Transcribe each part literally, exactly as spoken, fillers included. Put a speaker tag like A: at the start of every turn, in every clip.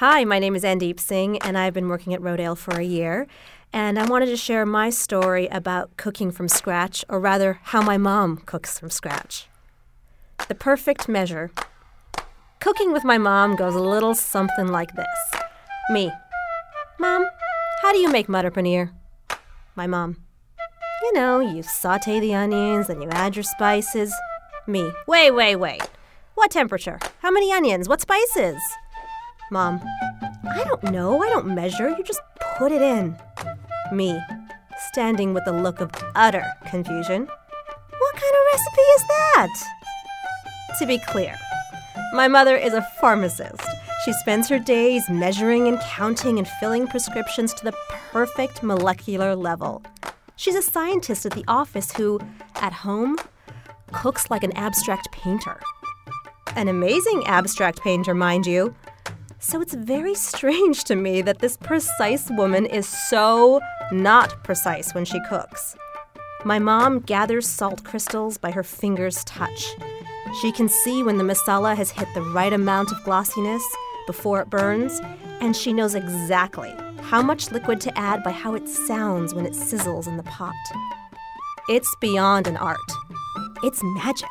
A: Hi, my name is Andeep Singh, and I've been working at Rodale for a year. And I wanted to share my story about cooking from scratch, or rather, how my mom cooks from scratch. The perfect measure. Cooking with my mom goes a little something like this. Me. Mom, how do you make Matar Paneer? My mom. You know, you saute the onions, then you add your spices. Me. Wait, wait, wait. What temperature? How many onions? What spices? Mom. I don't know. I don't measure. You just put it in. Me. Standing with a look of utter confusion. What kind of recipe is that? To be clear, my mother is a pharmacist. She spends her days measuring and counting and filling prescriptions to the perfect molecular level. She's a scientist at the office who, at home, cooks like an abstract painter. An amazing abstract painter, mind you. So it's very strange to me that this precise woman is so not precise when she cooks. My mom gathers salt crystals by her finger's touch. She can see when the masala has hit the right amount of glossiness before it burns, and she knows exactly how much liquid to add by how it sounds when it sizzles in the pot. It's beyond an art. It's magic.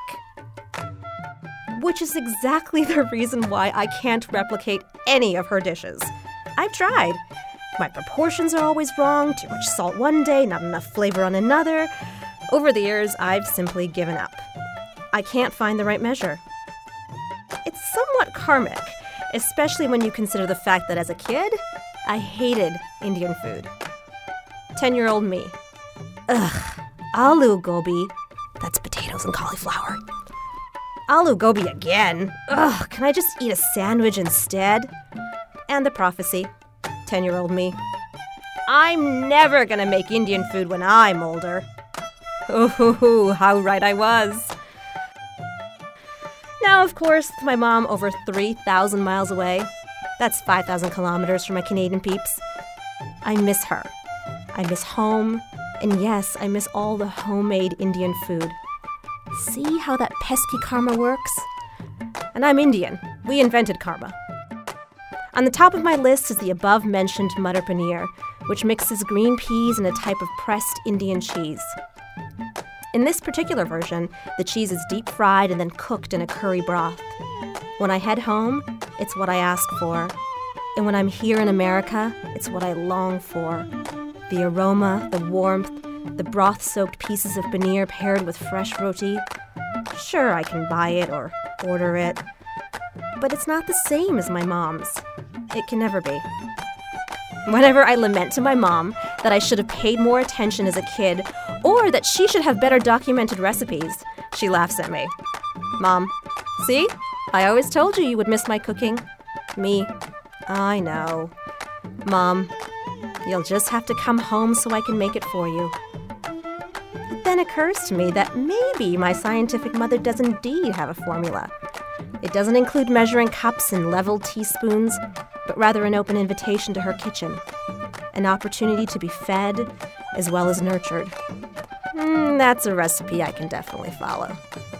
A: Which is exactly the reason why I can't replicate any of her dishes. I've tried. My proportions are always wrong, too much salt one day, not enough flavor on another. Over the years, I've simply given up. I can't find the right measure. It's somewhat karmic, especially when you consider the fact that as a kid, I hated Indian food. Ten-year-old me. Ugh, aloo gobi. That's potatoes and cauliflower. Aloo gobi again? Ugh, can I just eat a sandwich instead? And the prophecy. Ten-year-old me. I'm never gonna make Indian food when I'm older. Oh, how right I was. Now, of course, with my mom over three thousand miles away. That's five thousand kilometers for my Canadian peeps. I miss her. I miss home. And yes, I miss all the homemade Indian food. See how that pesky karma works? And I'm Indian. We invented karma. On the top of my list is the above-mentioned Matar Paneer, which mixes green peas and a type of pressed Indian cheese. In this particular version, the cheese is deep-fried and then cooked in a curry broth. When I head home, it's what I ask for. And when I'm here in America, it's what I long for. The aroma, the warmth, the broth-soaked pieces of paneer paired with fresh roti. Sure, I can buy it or order it, but it's not the same as my mom's. It can never be. Whenever I lament to my mom that I should have paid more attention as a kid, or that she should have better documented recipes, she laughs at me. Mom, see? I always told you you would miss my cooking. Me, I know. Mom, you'll just have to come home so I can make it for you. It then occurs to me that maybe my scientific mother does indeed have a formula. It doesn't include measuring cups and leveled teaspoons, but rather an open invitation to her kitchen. An opportunity to be fed as well as nurtured. Mm, that's a recipe I can definitely follow.